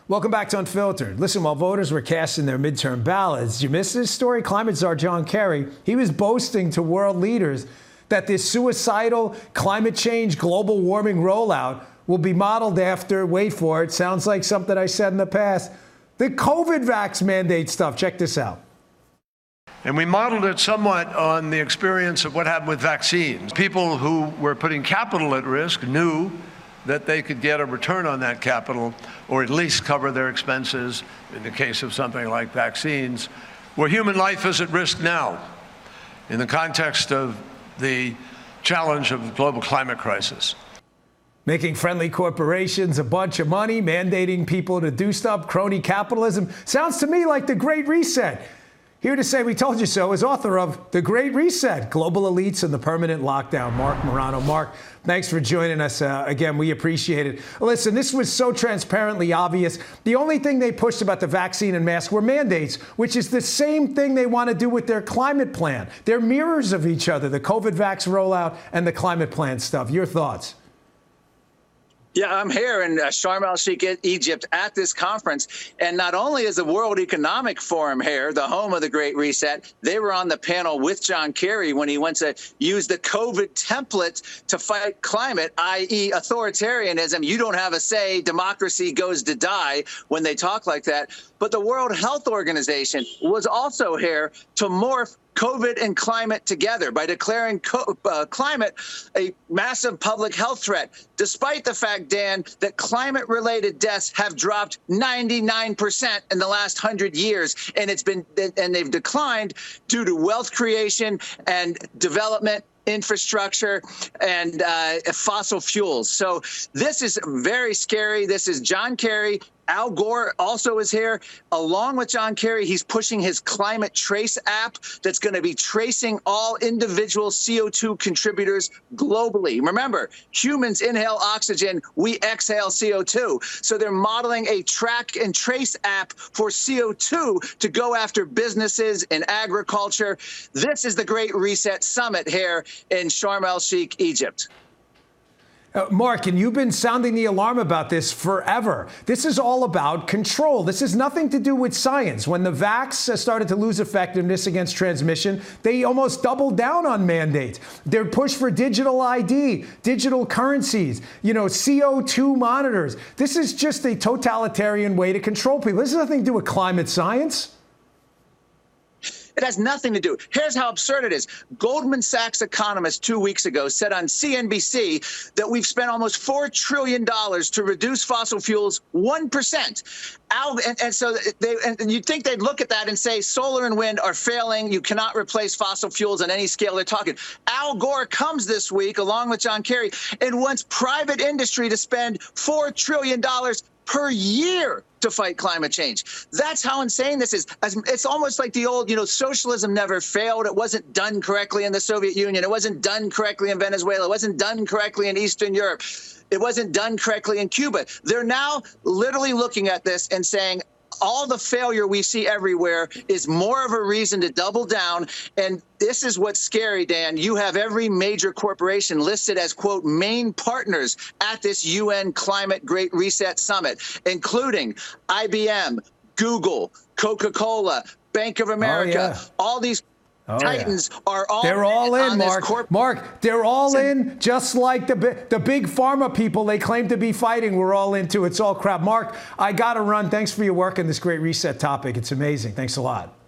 Welcome back to Unfiltered. Listen, while voters were casting their midterm ballots, you missed this story? Climate czar John Kerry, he was boasting to world leaders that this suicidal climate change, global warming rollout will be modeled after, wait for it, sounds like something I said in the past, the COVID vax mandate stuff. Check this out. And we modeled it somewhat on the experience of what happened with vaccines. People who were putting capital at risk knew that they could get a return on that capital, or at least cover their expenses in the case of something like vaccines, where human life is at risk now in the context of the challenge of the global climate crisis. Making friendly corporations a bunch of money, mandating people to do stuff, crony capitalism. Sounds to me like the Great Reset. Here to say we told you so is author of The Great Reset, Global Elites and the Permanent Lockdown, Marc Morano. Marc, thanks for joining us again. We appreciate it. Listen, this was so transparently obvious. The only thing they pushed about the vaccine and mask were mandates, which is the same thing they want to do with their climate plan. They're mirrors of each other, the COVID vax rollout and the climate plan stuff. Your thoughts? Yeah, I'm here in Sharm el-Sheikh, Egypt, at this conference. And not only is the World Economic Forum here, the home of the Great Reset, they were on the panel with John Kerry when he went to use the COVID template to fight climate, i.e. authoritarianism. You don't have a say. Democracy goes to die when they talk like that. But the World Health Organization was also here to morph COVID and climate together by declaring climate a massive public health threat, despite the fact, Dan, that climate-related deaths have dropped 99% in the last 100 years, and they've declined due to wealth creation and development, infrastructure, and fossil fuels. So this is very scary. This is John Kerry. Al Gore also is here. Along with John Kerry, he's pushing his Climate Trace app that's going to be tracing all individual CO2 contributors globally. Remember, humans inhale oxygen, we exhale CO2. So they're modeling a track and trace app for CO2 to go after businesses and agriculture. This is the Great Reset Summit here in Sharm el-Sheikh, Egypt. Marc, and you've been sounding the alarm about this forever. This is all about control. This has nothing to do with science. When the vax started to lose effectiveness against transmission, they almost doubled down on mandates. Their push for digital ID, digital currencies, CO2 monitors. This is just a totalitarian way to control people. This has nothing to do with climate science. It has nothing to do. Here's how absurd it is. Goldman Sachs economist 2 weeks ago said on CNBC that we've spent almost $4 trillion to reduce fossil fuels 1%. And you'd think they'd look at that and say solar and wind are failing. You cannot replace fossil fuels on any scale they're talking. Al Gore comes this week along with John Kerry and wants private industry to spend $4 trillion per year to fight climate change. That's how insane this is. It's almost like the old, socialism never failed. It wasn't done correctly in the Soviet Union. It wasn't done correctly in Venezuela. It wasn't done correctly in Eastern Europe. It wasn't done correctly in Cuba. They're now literally looking at this and saying, all the failure we see everywhere is more of a reason to double down. And this is what's scary, Dan. You have every major corporation listed as, quote, main partners at this UN Climate Great Reset Summit, including IBM, Google, Coca-Cola, Bank of America, all these Titans are all they're all in, Marc. Marc, they're all in, just like the big pharma people they claim to be fighting. We're all into. It's all crap. Marc, I got to run. Thanks for your work on this Great Reset topic. It's amazing. Thanks a lot.